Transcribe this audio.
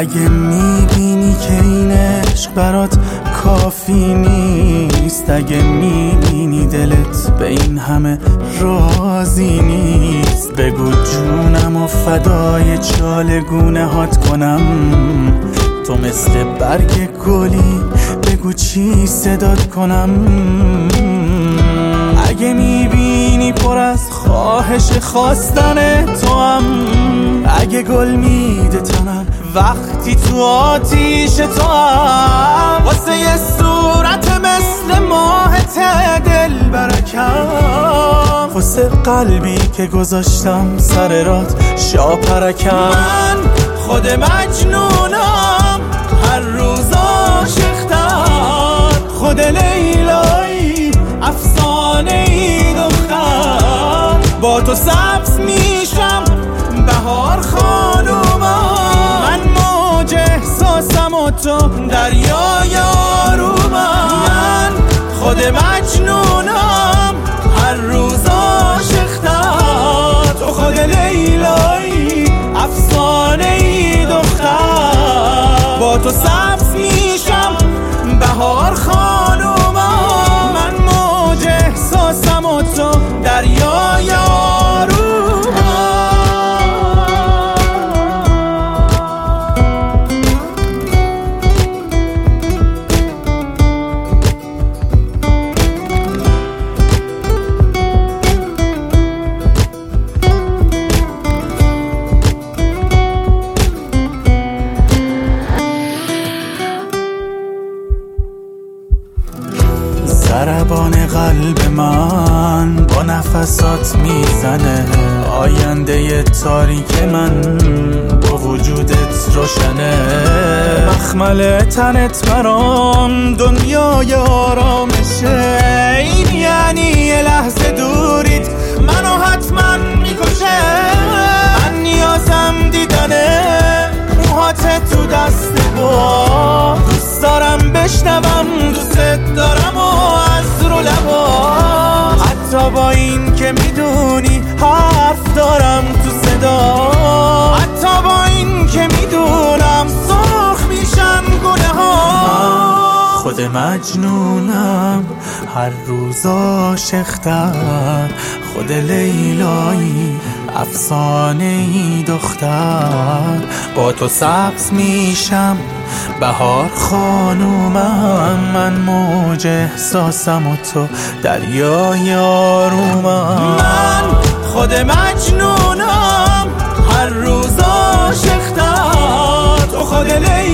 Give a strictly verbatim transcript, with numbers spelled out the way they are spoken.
اگه میبینی که این عشق برات کافی نیست، اگه میبینی دلت به این همه راضی نیست، بگو جونم و فدای چالگونه هات کنم. تو مثل برگ گلی بگو چی صدات کنم. اگه میبینی پر از خواهش خواستن تو هم، اگه گل میده تنم وقتی تو آتیش تو هم، واسه یه صورت مثل ماهت دل برکم، واسه قلبی که گذاشتم سر رات شاپرکم. من خود مجنونم هر روز عاشق‌تر، خود لیلایی افسانه ای دختر، با تو سبز میشم بهار خانومم. من موج احساسم و تو دریای آرومم. من خود مجنونم هر روز عاشق‌تر، تو خود لیلایی افسانه ای دختر، با تو سبز میشم بهار خانومم. من موج احساسم و تو دریای ضربان قلب من با نفسات میزنه، آینده تاریک من با وجودت روشنه. مخمل تنت برام دنیای آرامشه، این یعنی یه لحظه دوریت منو حتما میکشه. من نیازم دیدنه موهات تو دست با، دوست دارم بشنوم دوست دارم و از رو لبا، حتی با این که میدونی حرف دارم تو صدا، حتی با این که میدونم سرخ میشن گونه ها. خود مجنونم هر روز عاشق‌تر، خود لیلایی افسانه ای دختر، با تو سبز میشم بهار خانومم. من موج احساسم و تو دریای آرومم. من خود مجنونم هر روز عاشق‌تر، تو خود لیلایی